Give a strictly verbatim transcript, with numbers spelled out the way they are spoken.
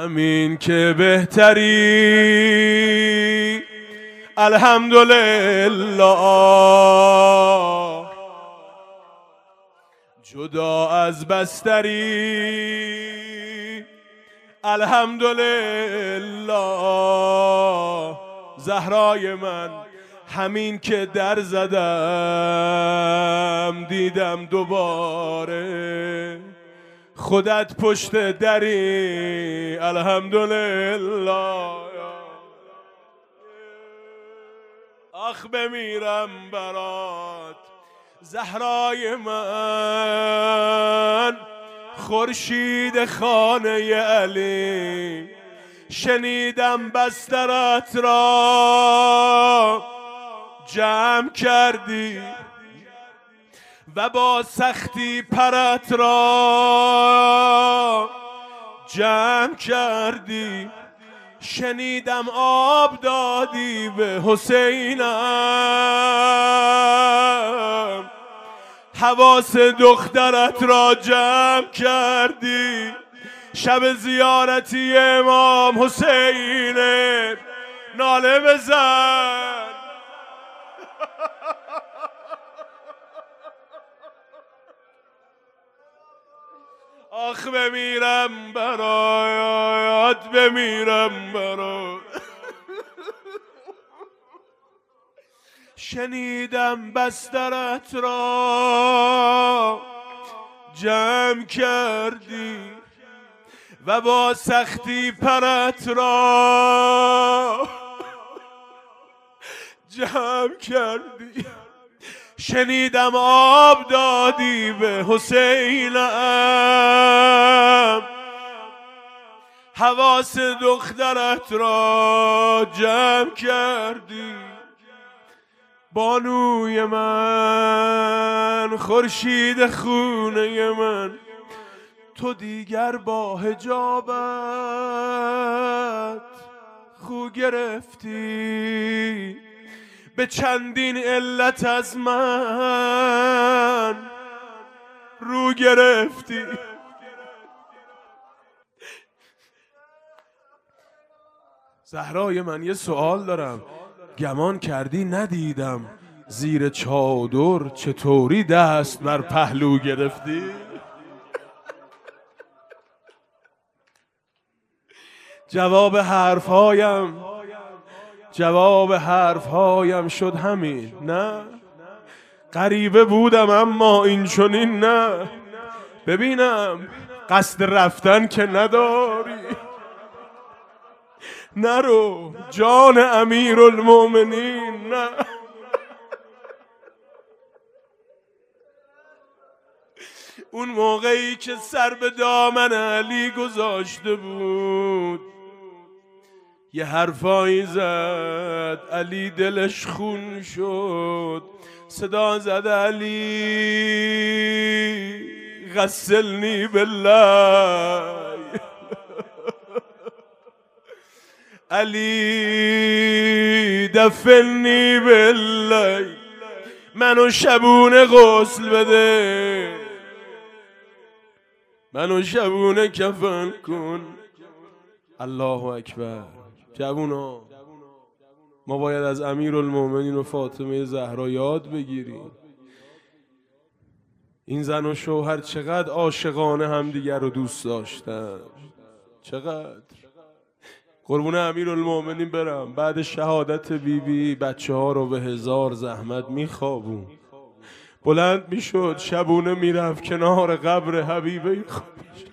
همین که بهتری الحمدلله، جدا از بستری الحمدلله. زهرای من همین که در زدم دیدم دوباره خودت پشت دری الحمدلله. آخ بمیرم برات زهرای من، خورشید خانه علی. شنیدم بسترت را جمع کردی و با سختی پرت را جمع کردی. شنیدم آب دادی به حسینم، حواس دخترت را جمع کردی. شب زیارتی امام حسین ناله بزن. آخ بمیرم برات، بمیرم برات. شنیدم بسترت را جمع کردی و با سختی پرت را جمع کردی. شنیدم آب دادی به حسینم، حواس دخترت را جمع کردی. بانوی من، خورشید خونه من، تو دیگر با حجابت خو گرفتی. به چندین علت از من رو گرفتی. زهرای من یه سوال دارم، گمان کردی ندیدم زیر چادر چطوری دست بر پهلو گرفتی؟ جواب حرفهایم جواب حرفهایم شد همین. نه غریبه بودم اما این چنین نه. ببینم قصد رفتن که نداری، نرو جان امیرالمومنین. نه اون موقعی که سر به دامن علی گذاشته بود یه حرفایی زد، علی دلش خون شد. صدا زد علی غسلنی بالله، علی دفنی بالله، منو شبونه غسل بده، منو شبونه کفن کن. الله اکبر. جوونا ما باید از امیرالمومنین و فاطمه زهرا یاد بگیریم. این زن و شوهر چقدر عاشقانه همدیگر رو دوست داشتن، چقدر. قربون امیرالمومنین برم، بعد شهادت بیبی بچه ها رو به هزار زحمت میخوابون. بلند میشد شبونه میرفت کنار قبر حبیبه خودش،